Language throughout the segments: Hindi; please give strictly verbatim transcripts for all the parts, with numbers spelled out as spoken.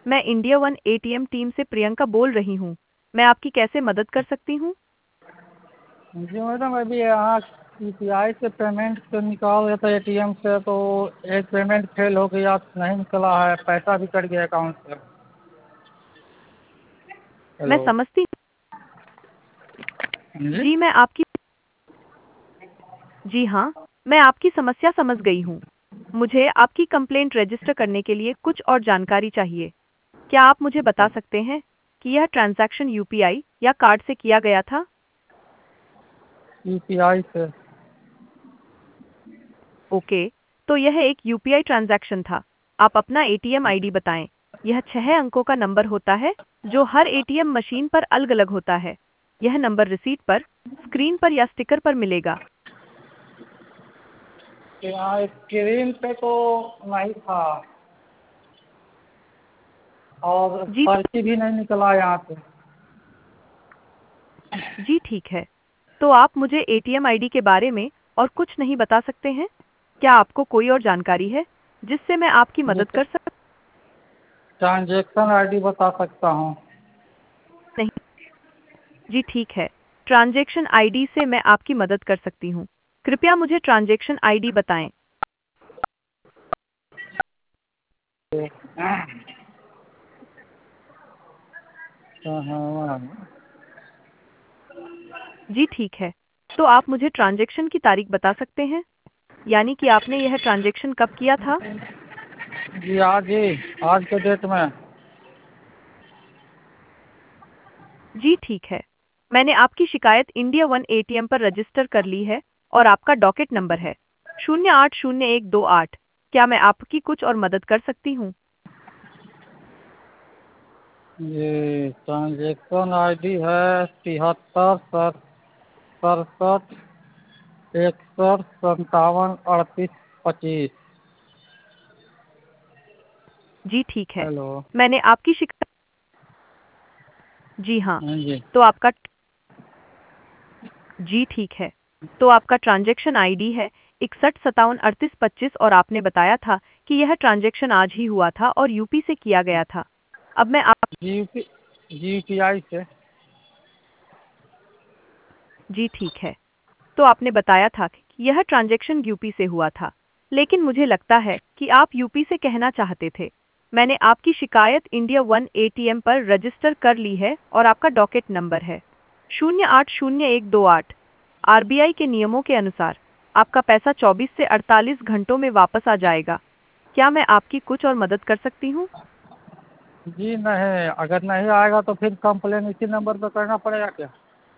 मैं इंडिया वन एटीएम टीम से प्रियंका बोल रही हूँ। मैं आपकी कैसे मदद कर सकती हूँ? जी मैडम, अभी यहाँ यू पी आई से पेमेंट तो निकाल रहे थे ए टी एम से, तो एक पेमेंट फेल हो गया, नहीं निकला है, पैसा भी कट गया अकाउंट से। मैं हेलो। समझती जी। जी मैं आपकी जी हाँ, मैं आपकी समस्या समझ गई हूँ। मुझे आपकी कंप्लेंट रजिस्टर करने के लिए कुछ और जानकारी चाहिए। क्या आप मुझे बता सकते हैं कि यह ट्रांजैक्शन यू पी आई या कार्ड से किया गया था? यू पी आई से। ओके, तो यह एक यू पी आई ट्रांजैक्शन था। आप अपना A T M I D बताएं। यह छह अंकों का नंबर होता है जो हर ए टी एम मशीन पर अलग-अलग होता है। यह नंबर रिसीट पर, स्क्रीन पर या स्टिकर पर मिलेगा। यहाँ स्क्रीन पे तो नहीं था, और जी पर्ची भी नहीं निकला यहाँ से। जी ठीक है। तो आप मुझे A T M I D के बारे में और कुछ नहीं बता सकते हैं? क्या आपको कोई और जानकारी है जिससे मैं आपकी जी, मदद कर सकती ट्रांजेक्शन आई डी बता सकता हूँ। नहीं? जी ठीक है। ट्रांजैक्शन आई डी से मैं आपकी मदद कर सकती हूँ। कृपया मुझे ट्रांजैक्शन आई डी बताएं। हाँ। जी ठीक है। तो आप मुझे ट्रांजैक्शन की तारीख बता सकते हैं? यानी कि आपने यह ट्रांजैक्शन कब किया था? जी आज ही, आज के डेट में। जी ठीक है। मैंने आपकी शिकायत India one A T M पर रजिस्टर कर ली है और आपका डॉकेट नंबर है शून्य आठ शून्य एक दो आठ। क्या मैं आपकी कुछ और मदद कर सकती हूँ? ये ट्रांजेक्शन आई डी है तिहत्तर सर सड़सठ इकसठ संतावन अड़तीस पच्चीस। जी ठीक है। हेलो। मैंने आपकी शिकायत जी हाँ। हाँ जी। तो आपका जी ठीक है। तो आपका ट्रांजैक्शन आई डी है इकसठ सत्तावन अड़तीस पच्चीस और आपने बताया था कि यह ट्रांजैक्शन आज ही हुआ था और यू पी से किया गया था। अब मैं आप G P G P I से। जी ठीक है। तो आपने बताया था कि यह ट्रांजैक्शन यू पी से हुआ था, लेकिन मुझे लगता है कि आप यू पी से कहना चाहते थे। मैंने आपकी शिकायत India one A T M पर रजिस्टर कर ली है और आपका डॉकेट नंबर है शून्य आठ शून्य एक दो आठ। आर बी आई के नियमों के अनुसार आपका पैसा चौबीस से अड़तालीस घंटों में वापस आ जाएगा। क्या मैं आपकी कुछ और मदद कर सकती हूँ? जी नहीं, अगर नहीं आएगा तो फिर कंप्लेन इसी नंबर पर करना पड़ेगा क्या?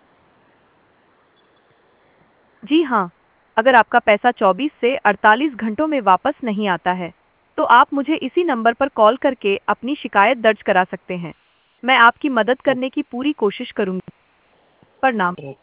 जी हाँ, अगर आपका पैसा चौबीस से अड़तालीस घंटों में वापस नहीं आता है, तो आप मुझे इसी नंबर पर कॉल करके अपनी शिकायत दर्ज करा सकते हैं। मैं आपकी मदद करने की पूरी कोशिश करूंगी। प्रणाम।